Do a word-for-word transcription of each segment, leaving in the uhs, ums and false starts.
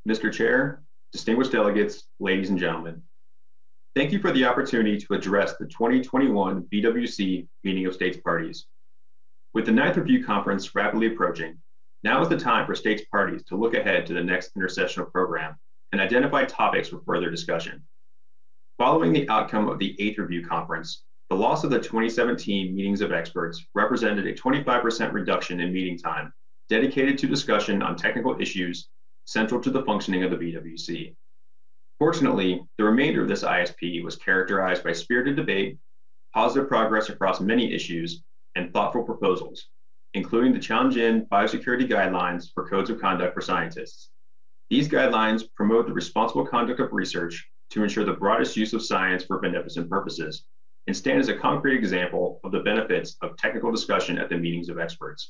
Mister Chair, distinguished delegates, ladies and gentlemen, thank you for the opportunity to address the twenty twenty-one B W C Meeting of States Parties. With the ninth Review Conference rapidly approaching, now is the time for states parties to look ahead to the next intersessional program and identify topics for further discussion. Following the outcome of the eighth Review Conference, the loss of the twenty seventeen Meetings of Experts represented a twenty-five percent reduction in meeting time dedicated to discussion on technical issues central to the functioning of the B W C. Fortunately, the remainder of this I S P was characterized by spirited debate, positive progress across many issues, and thoughtful proposals, including the Challenge In Biosecurity Guidelines for Codes of Conduct for Scientists. These guidelines promote the responsible conduct of research to ensure the broadest use of science for beneficent purposes, and stand as a concrete example of the benefits of technical discussion at the Meetings of Experts.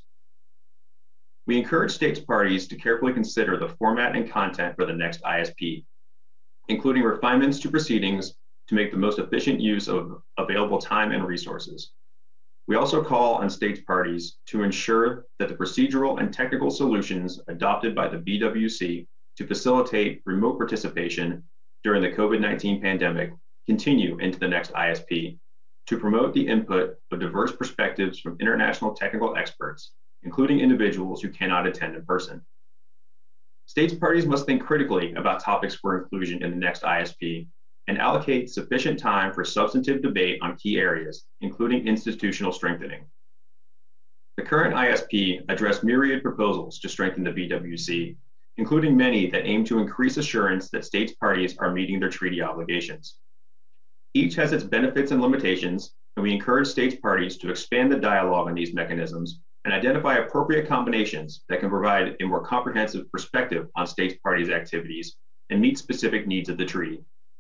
We encourage states parties to carefully consider the format and content for the next I S P, including refinements to proceedings to make the most efficient use of available time and resources. We also call on states parties to ensure that the procedural and technical solutions adopted by the B W C to facilitate remote participation during the COVID nineteen pandemic continue into the next I S P to promote the input of diverse perspectives from international technical experts, including individuals who cannot attend in person. States parties must think critically about topics for inclusion in the next I S P and allocate sufficient time for substantive debate on key areas, including institutional strengthening. The current I S P addressed myriad proposals to strengthen the B W C, including many that aim to increase assurance that states parties are meeting their treaty obligations. Each has its benefits and limitations, and we encourage states parties to expand the dialogue on these mechanisms and identify appropriate combinations that can provide a more comprehensive perspective on states parties' activities and meet specific needs of the treaty.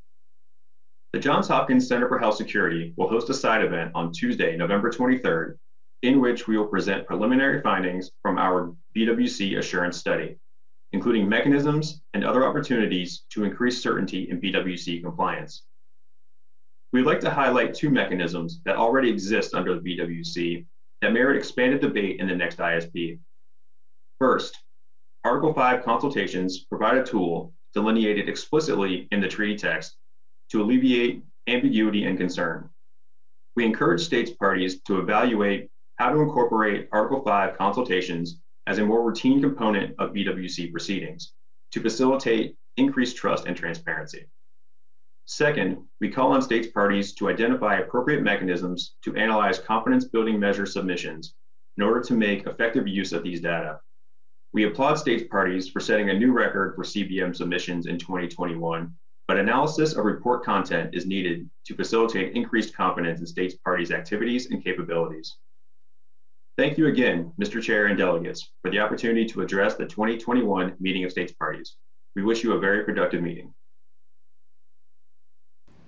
The Johns Hopkins Center for Health Security will host a side event on Tuesday, November twenty-third, in which we will present preliminary findings from our B W C assurance study, including mechanisms and other opportunities to increase certainty in B W C compliance. We'd like to highlight two mechanisms that already exist under the B W C that merit expanded debate in the next I S P. First, Article five consultations provide a tool delineated explicitly in the treaty text to alleviate ambiguity and concern. We encourage states parties to evaluate how to incorporate Article five consultations as a more routine component of B W C proceedings to facilitate increased trust and transparency. Second, we call on states parties to identify appropriate mechanisms to analyze confidence building measure submissions in order to make effective use of these data. We applaud states parties for setting a new record for C B M submissions in twenty twenty-one, but analysis of report content is needed to facilitate increased confidence in states parties' activities and capabilities. Thank you again, Mister Chair and delegates, for the opportunity to address the twenty twenty-one Meeting of States Parties. We wish you a very productive meeting.